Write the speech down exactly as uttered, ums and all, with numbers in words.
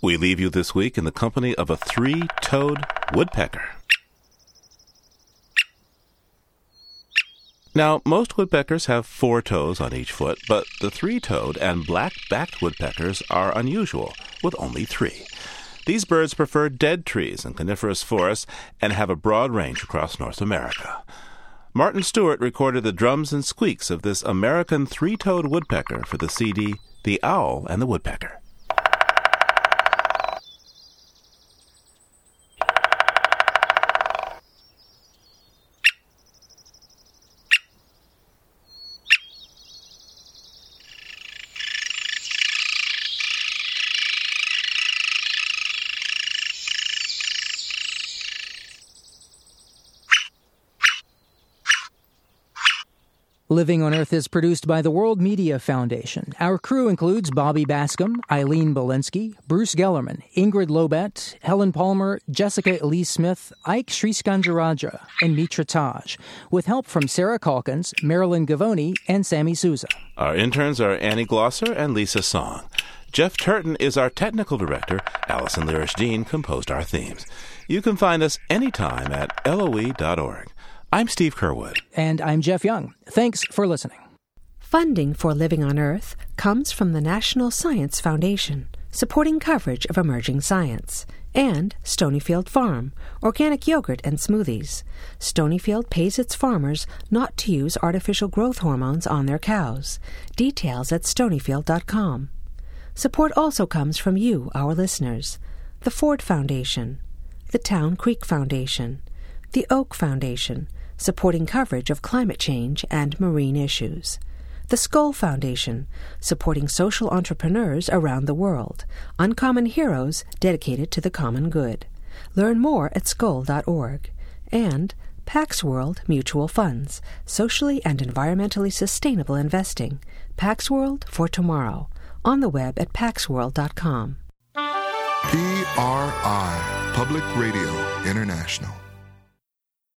We leave you this week in the company of a three-toed woodpecker. Now, most woodpeckers have four toes on each foot, but the three-toed and black-backed woodpeckers are unusual, with only three. These birds prefer dead trees and coniferous forests and have a broad range across North America. Martin Stewart recorded the drums and squeaks of this American three-toed woodpecker for the C D The Owl and the Woodpecker. Living on Earth is produced by the World Media Foundation. Our crew includes Bobby Bascom, Eileen Belinsky, Bruce Gellerman, Ingrid Lobet, Helen Palmer, Jessica Elise Smith, Ike Sriskandarajah, and Mitra Taj, with help from Sarah Calkins, Marilyn Gavoni, and Sammy Souza. Our interns are Annie Glosser and Lisa Song. Jeff Turton is our technical director. Allison Lirish-Dean composed our themes. You can find us anytime at L O E dot org. I'm Steve Curwood. And I'm Jeff Young. Thanks for listening. Funding for Living on Earth comes from the National Science Foundation, supporting coverage of emerging science, and Stonyfield Farm, organic yogurt and smoothies. Stonyfield pays its farmers not to use artificial growth hormones on their cows. Details at stonyfield dot com. Support also comes from you, our listeners, the Ford Foundation, the Town Creek Foundation, the Oak Foundation, supporting coverage of climate change and marine issues. The Skoll Foundation, supporting social entrepreneurs around the world, uncommon heroes dedicated to the common good. Learn more at skoll dot org. And Pax World Mutual Funds, socially and environmentally sustainable investing. Pax World for tomorrow. On the web at pax world dot com. P R I, Public Radio International.